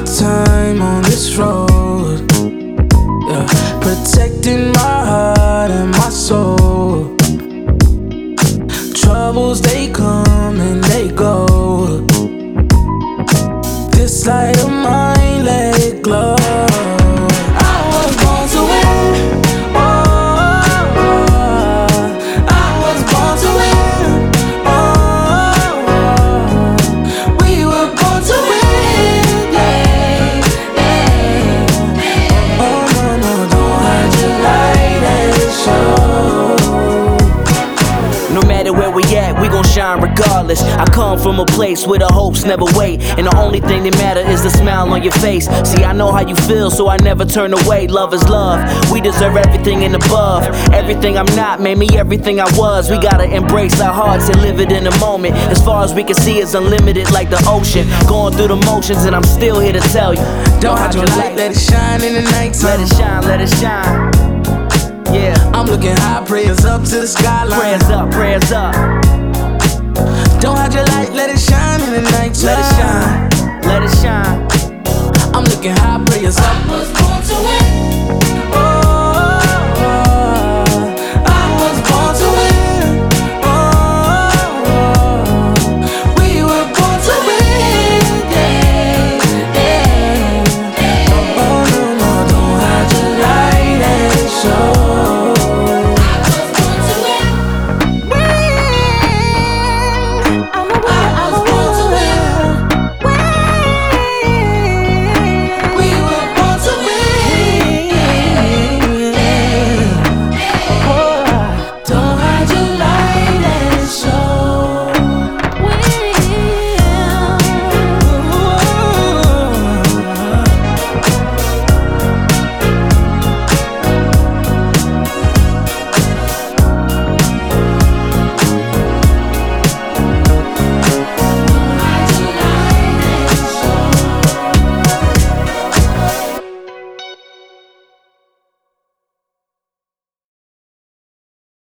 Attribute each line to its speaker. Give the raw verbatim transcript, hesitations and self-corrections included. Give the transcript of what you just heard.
Speaker 1: my time on this road, yeah, protecting my heart and my soul. Troubles, they come and they go. This light of mine, let it glow. I was born to win. Oh, I was born to win. Oh, we were born to win. Yeah, yeah. Oh no, no, don't hide your light and show.
Speaker 2: No matter where we at, we gon' shine regardless. I come from a place where the hopes never wait, and the only thing that matter is the smile on your face. See, I know how you feel, so I never turn away. Love is love, we deserve everything and above. Everything I'm not made me everything I was. We gotta embrace our hearts and live it in the moment. As far as we can see, it's unlimited like the ocean. Going through the motions, and I'm still here to tell you,
Speaker 1: don't hide your light, let it shine in the nighttime.
Speaker 2: Let it shine, let it shine. Yeah,
Speaker 1: I'm looking high, prayers up to the skyline.
Speaker 2: Prayers up, prayers up.
Speaker 1: Don't hide your light, let it shine in the night.
Speaker 2: Let it shine, let it shine.
Speaker 1: I'm looking high, prayers up.
Speaker 3: I was born to win.
Speaker 1: Oh,